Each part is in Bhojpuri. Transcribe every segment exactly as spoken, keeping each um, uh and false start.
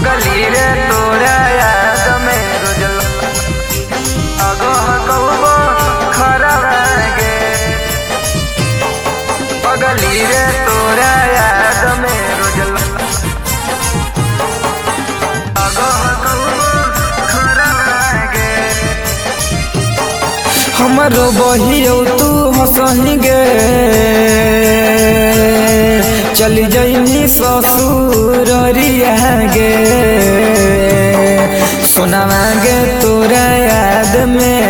पगली रे तोरा याद में रोज अगह कहबो खरागे। पगली रे तोरा याद में रोज अगह कहबो खरागे। हमरो बहियो तू हंसही गे चली जाइनी ससुररिया गे। सुनावा गे तोरा याद में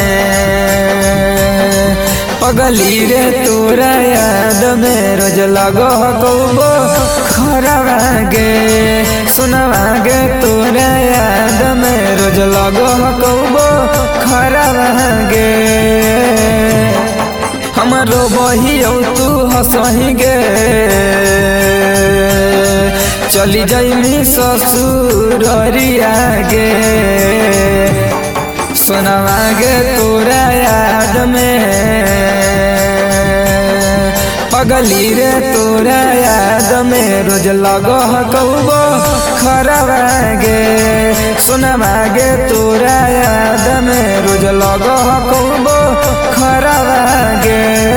पगली रे तोरा याद में रोज लगो कहबो खराबा गे। सुनावा गे तोरा याद में रोज लगो कहबो खराबा गे। हमरो बहियो तू हंसही गे चली जाइनी ससुररिया गे। सुनावा गे तोरा याद में पगली रे तोरा याद में रोज लगो कहबो खराबा गे। सुनावा गे तोरा याद में रोज लगो कहबो खराबा गे।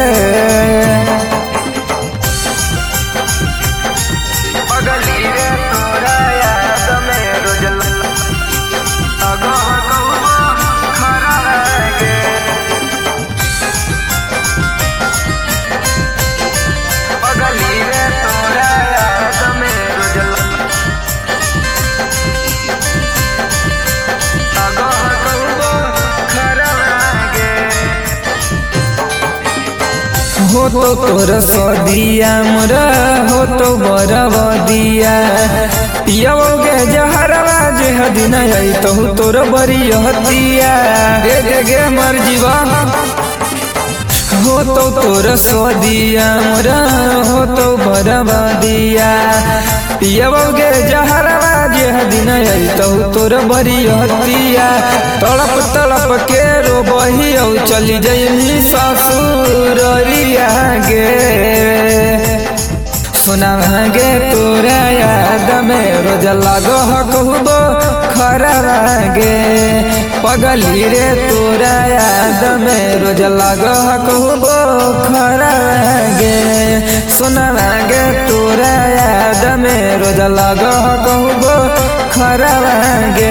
पगली रे तोरा याद में रोज अगह कहबो खरागे। पगली रे तोरा याद में रोज अगह कहबो खरागे। हो तो तोर सदिया मोरा हो तो बरबदिया पियोगे जहरवा जे हदिन आई तो तोर बरियतिया गे गे गे मर जीवा। हो तो तोर सदिया मोरा हो तो बरबदिया पियोगे जहरवा जे हदिन आई तो तोर बरियतिया। तड़प तड़प के रो बहियो चली जाइनी ससुररिया गे। सुनावा गे तोरा याद में रोज लगो कहबो खरागे। पगली रे तोरा याद में रोज लगो कहबो खरागे। सुनावा गे तोरा याद में रोज लगो कहबो खरागे।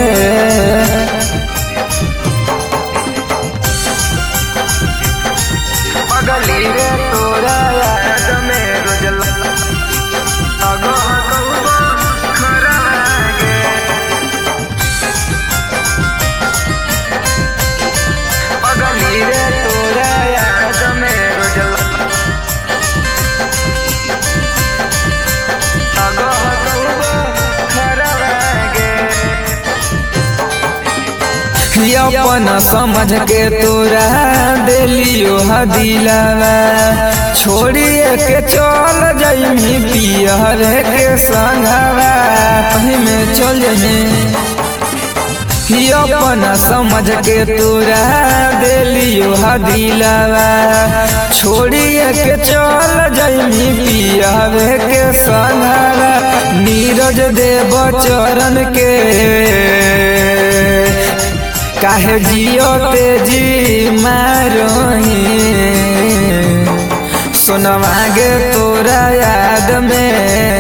पगली रे तोरा याद में रोज अगह कहबो खरागे। पगली रे तोरा याद में रोज अगह कहबो खरागे। अपना समझ के तोरा दिलियो हदिलावा छोड़िए के चल जाइनी पियर के संगवा में चल जाइनी। अपना समझ के तोरा दिलियो हदिलावा छोड़िए के चल जाइनी पियर के संगवा। नीरज देव चरण के काहे जियो तेजी मारोही। सुनवा गे तोरा याद में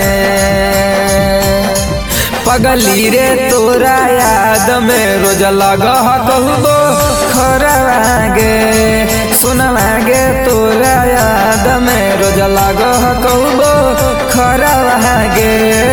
पगली रे तोरा याद में रोज लगह कहबो खरागे। सुनवा गे तोरा याद में रोज लगह कहबो खरागे।